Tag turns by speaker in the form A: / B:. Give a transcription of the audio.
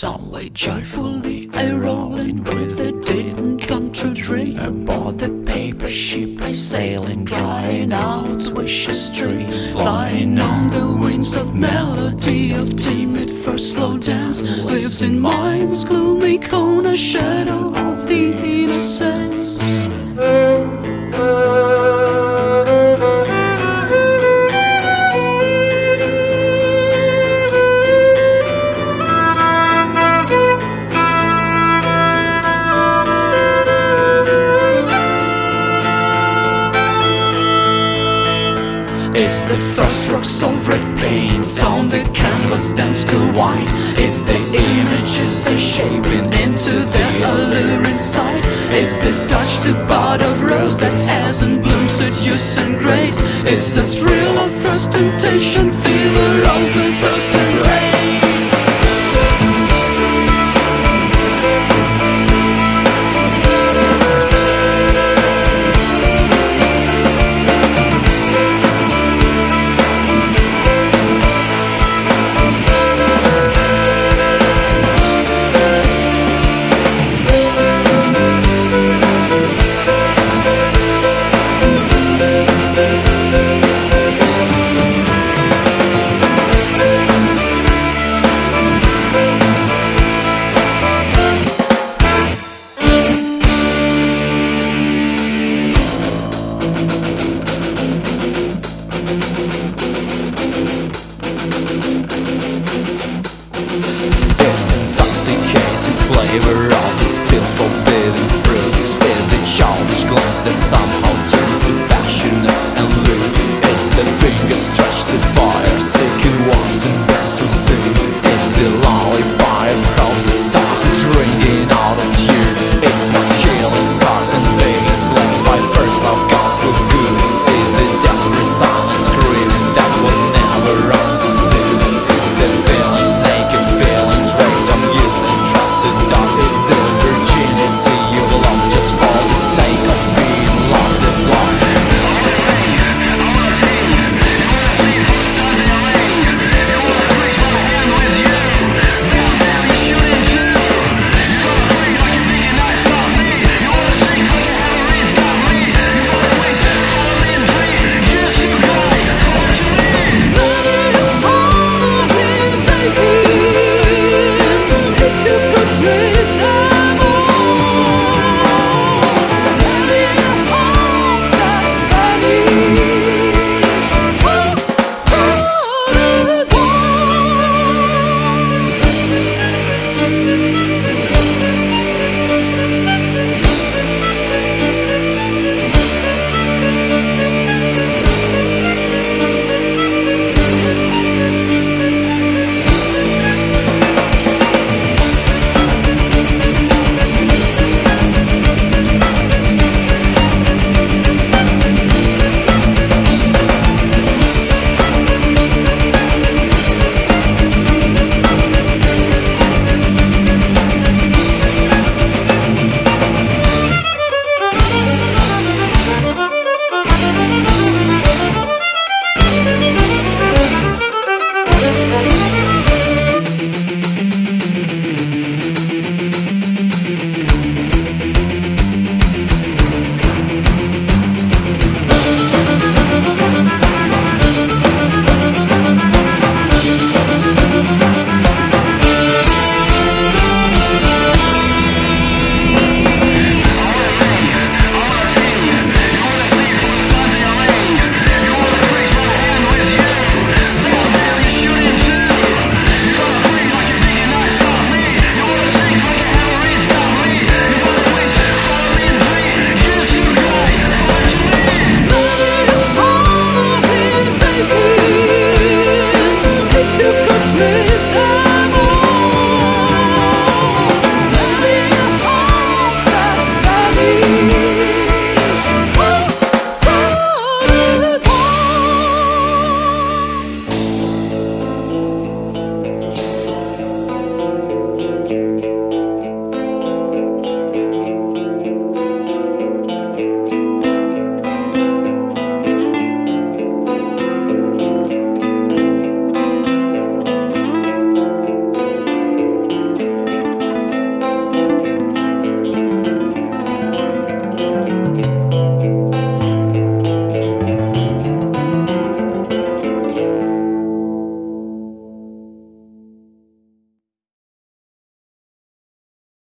A: some way joyfully I roll in with a didn't come true dream. Aboard the paper ship a sailing, drying out wishes tree, flying on the wings of melody, of timid first slow dance, lives in mind's gloomy corner, shadow of the innocence. It's the first strokes of red paints on the canvas then still white. It's the images are shaping into their alluring sight. It's the touch to bud of rose that hasn't bloomed, seduce and grace. It's the thrill of first temptation, fever of the first embrace. It's intoxicating flavor of the still forbidden fruits. It's the childish glance that somehow turns to passion and lure. It's the finger stretched to fire, seeking warmth and burns so soon.